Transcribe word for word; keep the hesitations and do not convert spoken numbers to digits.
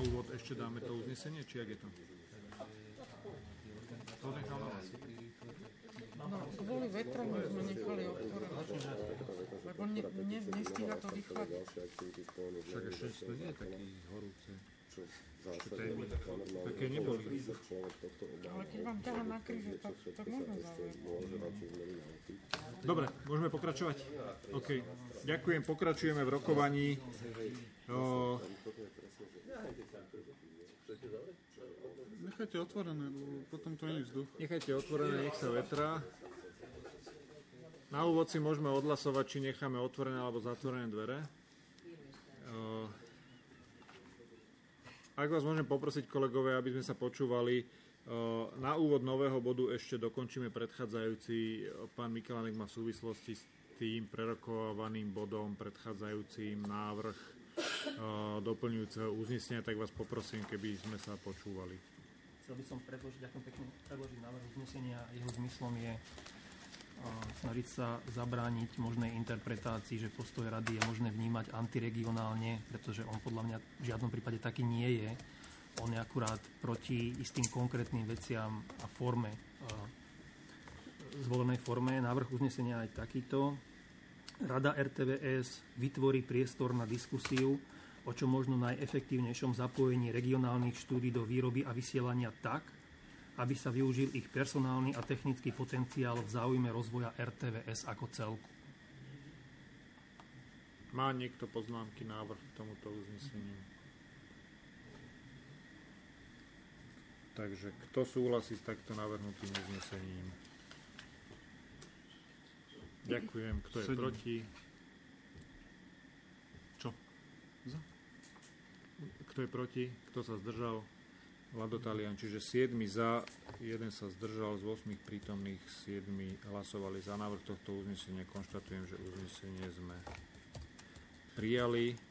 úvod ešte dáme to uznesenie, či jak je to? To nechal na vás. No, kvôli vetrom sme nechali otvorené. Lebo ne, ne, nestíha to vychladiť. Však ešte to nie je taký horúce. Ešte témy také neboli. Ale keď vám ťaha na kríže, tak, tak možno zaujať. Dobre, môžeme pokračovať? OK. Ďakujem, pokračujeme v rokovaní. O... Nechajte otvorené, potom to nie je vzduch. Nechajte otvorené, nech sa vetrá. Na úvod si môžeme odhlasovať, či necháme otvorené alebo zatvorené dvere. O... Ak vás môžem poprosiť, kolegové, aby sme sa počúvali, na úvod nového bodu ešte dokončíme predchádzajúci. Pán Michalanek má v súvislosti s tým prerokovaným bodom predchádzajúcim návrh doplňujúceho uznesenia, tak vás poprosím, keby sme sa počúvali. Chcel by som predložiť, ďakujem pekne, predložiť návrh uznesenia. Jeho zmyslom je snažiť sa zabrániť možnej interpretácii, že postoj rady je možné vnímať antiregionálne, pretože on podľa mňa v žiadnom prípade taký nie je. On je akurát proti istým konkrétnym veciam a forme, zvolenej forme. Návrh uznesenia je takýto. Rada er té vé es vytvorí priestor na diskusiu o čo možno najefektívnejšom zapojení regionálnych štúdií do výroby a vysielania tak, aby sa využil ich personálny a technický potenciál v záujme rozvoja er té vé es ako celku. Má niekto poznámky, návrh k tomuto uzneseniu? Takže kto súhlasí s takto navrhnutým uznesením? Ďakujem. Kto je Sedem. proti? Čo? Za. Kto je proti? Kto sa zdržal? Vlado Talian, čiže siedmi za, jeden sa zdržal, z ôsmich prítomných siedmi hlasovali za návrh tohto uznesenia. Konštatujem, že uznesenie sme prijali.